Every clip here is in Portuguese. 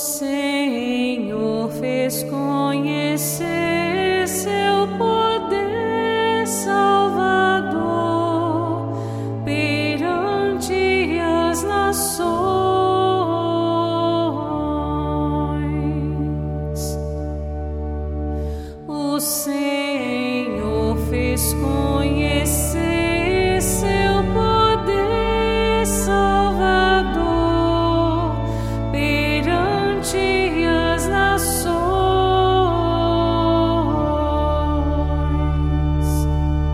Senhor fez conhecer seu poder salvador perante as nações. O Senhor fez conhecer seu poder salvador perante as nações.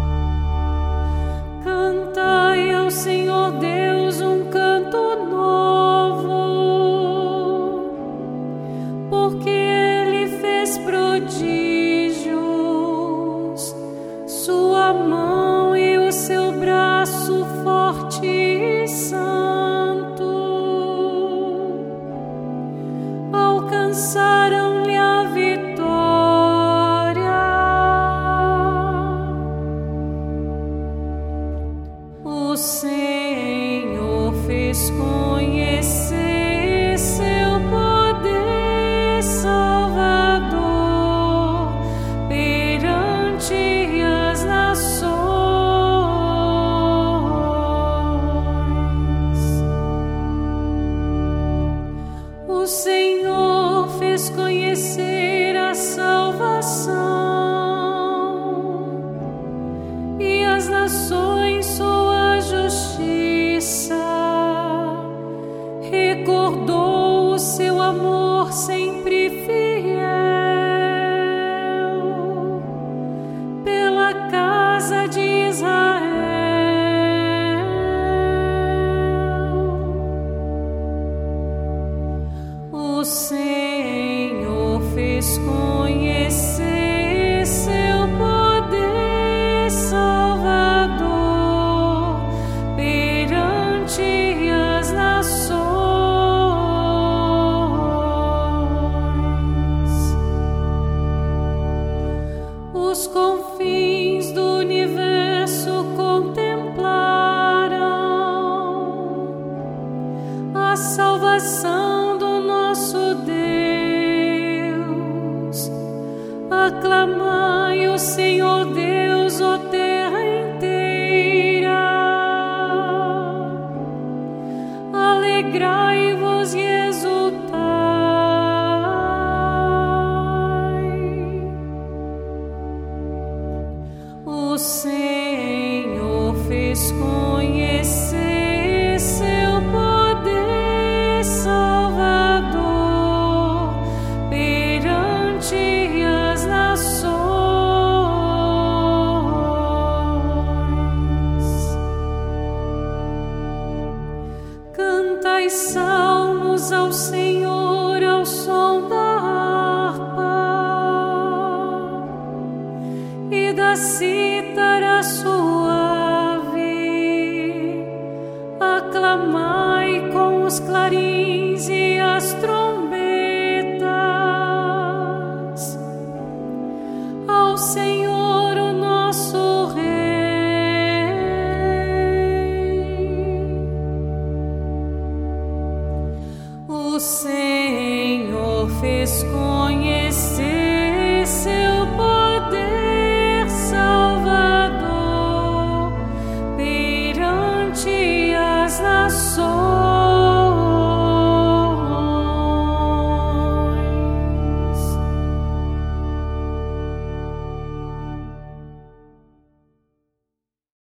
Cantai ao Senhor Deus um canto novo, porque Ele fez prodígios, sua mão e o seu braço forte e santo alcançaram-lhe a vitória. O Senhor fez conhecer seu poder salvador perante as nações. O Senhor fez conhecer a salvação e as nações sua justiça. Recordou o seu amor sempre fiel pela casa de Israel. O Senhor fez conhecer seu poder salvador perante as nações. Os confins do universo contemplaram a salvação do nosso Deus. Aclamai o Senhor Deus, ó terra inteira. Alegrai-vos e exultai. O Senhor fez conhecer seu poder salvador perante as nações. Cantai salmos ao Senhor ao som da harpa e da cítara suave. Aclamai com os clarins e as trombetas ao Senhor, o nosso Rei. O Senhor fez conhecer seu poder salvador perante as nações.